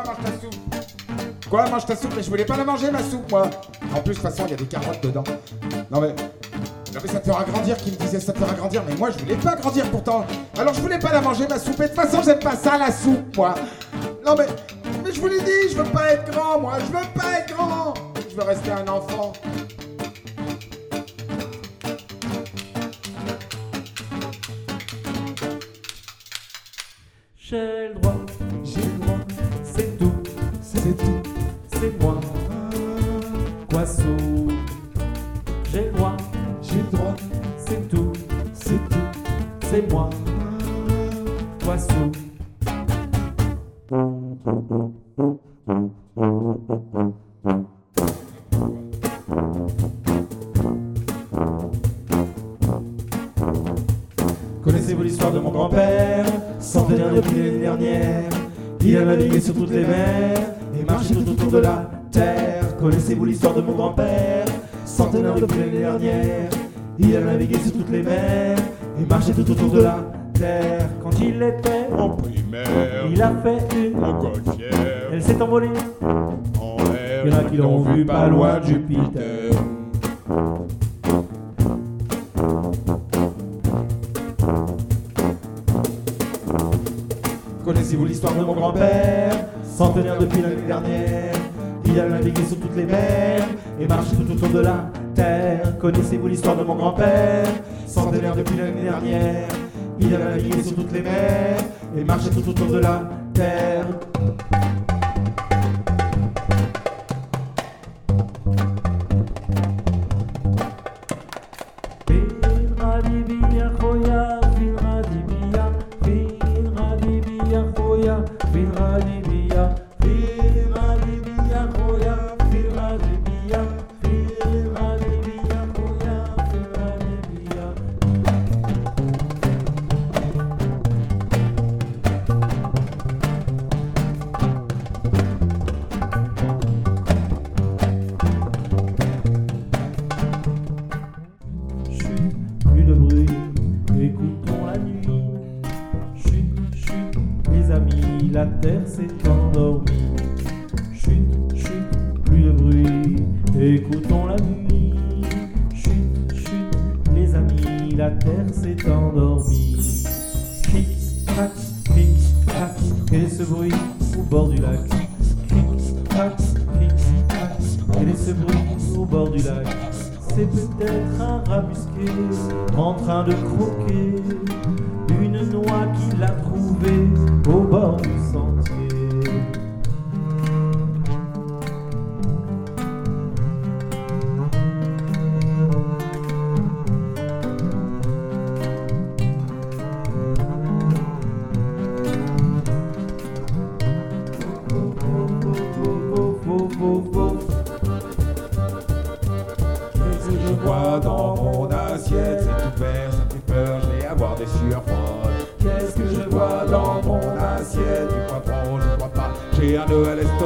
Quoi, mange ta soupe? Quoi, mange ta soupe? Mais je voulais pas la manger, ma soupe, moi. En plus, de toute façon, il y a des carottes dedans. Non mais ça te fera grandir, qui me disait ça te fera grandir. Mais moi, je voulais pas grandir pourtant. Alors, je voulais pas la manger, ma soupe. Et de toute façon, j'aime pas ça, la soupe, moi. Non mais je vous l'ai dit, je veux pas être grand, moi. Je veux pas être grand. Je veux rester un enfant. J'ai le droit, c'est tout, c'est moi, Quasou. J'ai le droit, c'est tout, c'est moi, Quasou. Connaissez-vous l'histoire de mon grand-père, centenaire depuis l'année dernière? Il a navigué sur toutes les mers et marché tout autour de la terre. Connaissez-vous l'histoire de mon grand-père, centenaire depuis l'année dernière? Il a navigué sur toutes les mers et marché tout autour de la terre. Quand il était En primaire, il a fait une montgolfière, elle s'est envolée. en l'air, Il y en a qui l'ont vu pas loin de Jupiter. Connaissez-vous l'histoire de mon grand-père, centenaire depuis l'année dernière? Il a navigué sur toutes les mers et marché tout autour de la terre. Connaissez-vous l'histoire de mon grand-père, centenaire depuis l'année dernière? Il a navigué sur toutes les mers et marché tout autour de la terre. Plus de bruit, écoutons la nuit. Chut, chut, les amis, la terre s'est endormie. Chut, chut, plus de bruit, écoutons la nuit. Chut, chut, les amis, la terre s'est endormie. Cric, crac, quel est ce bruit au bord du lac? Cric, crac, quel est ce bruit au bord du lac? C'est peut-être un rat musqué en train de croquer une noix qu'il a trouvée au bord du sentier. Dans mon assiette, c'est tout vert, ça fait peur, je vais avoir des sueurs froides. Qu'est-ce que je vois dans mon assiette? Du poivron, je crois pas, j'ai un nœud à l'estomac.